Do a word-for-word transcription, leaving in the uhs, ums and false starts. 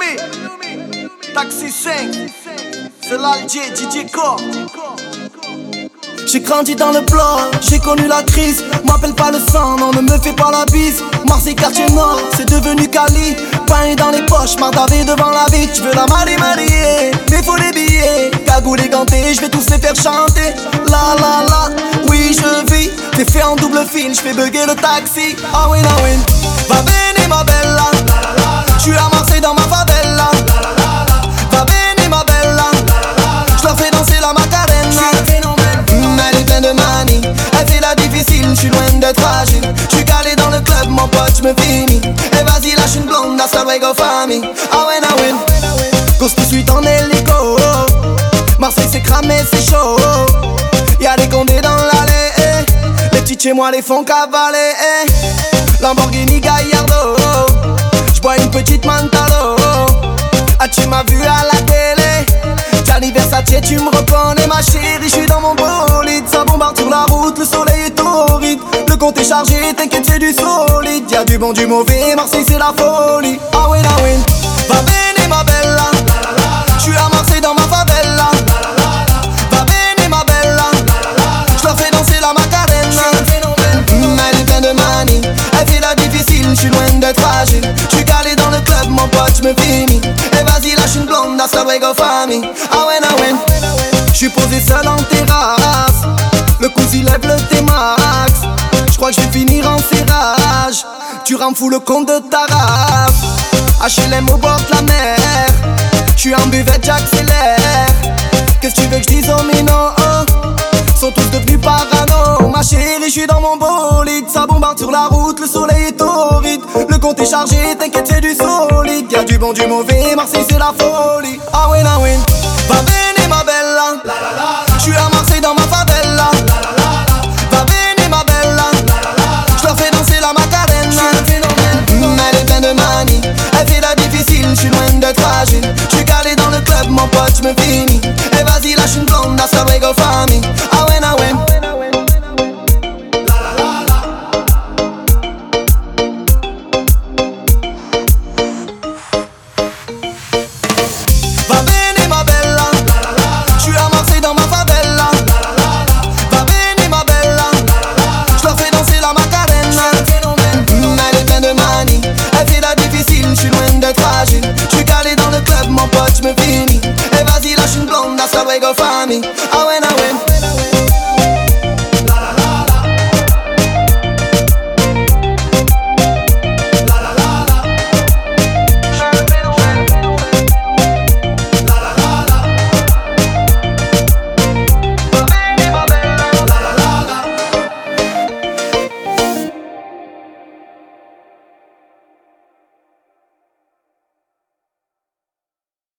Taxi cinq, c'est l'Alger, D J Core. J'ai grandi dans le bloc, j'ai connu la crise. M'appelle pas le sang, non ne me fais pas la bise. Marseille quartier nord, c'est devenu Cali. Pain dans les poches, mardavé devant la vie. Tu veux la marier, marier, mais faut les billets. Cagoule et ganté, je vais tous les faire chanter. La la la, oui je vis. T'es fait en double fil, je fais bugger le taxi. Ah oui, ah oui. Va bene ma bella, je suis à Marseille dans ma favela. Va bene ma bella, je leur fais danser la macarena. Elle est pleine de manie, elle fait la difficile, je suis loin d'être fragile. Je suis calé dans le club, mon pote, je me finis. Et vas-y lâche une blonde, hasta luego famille. Ah ouais, ah ouais. Cause tout de suite en hélico. Marseille c'est cramé, c'est chaud. Y'a des condés dans l'allée. Les petits chez moi les font cavaler. Lamborghini Gallardo. J'bois une petite Mantalo. Ah tu m'as vu à la télé. Gianni Versace, tu me reconnais ma chérie, je suis dans mon bolide. Ça bombarde sur la route, le soleil est torride. Le compte est chargé, t'inquiète c'est du solide. Y'a du bon, du mauvais, Marseille c'est la folie. Ah oui, ah oui. Va bene ma bella, je suis à Marseille dans ma favela. Va bene ma bella, je leur fais danser la macarena. Elle est pleine de manie, elle fait la difficile, je suis loin d'être fragile. Je suis calé dans le club, mon pote, je me finis. Et vas-y lâche une blonde, hasta luego famille. Ah ouais, ah ouais. J'suis posé seul en terrasse, le cousin lève le T-Max. J'crois que j'vais finir en serrage. Tu rends fou le compte de ta race. H L M au bord de la mer, j'suis en buvette, j'accélère. Qu'est-ce que tu veux que j'dise aux minots? Sont tous devenus parano. Ma chérie, j'suis dans mon bolide. Ça bombarde sur la route, le soleil est torride. Le compte est chargé, t'inquiète c'est du solide. Y'a du bon, du mauvais, Marseille c'est la folie. Ah oui, ah oui. Va bien.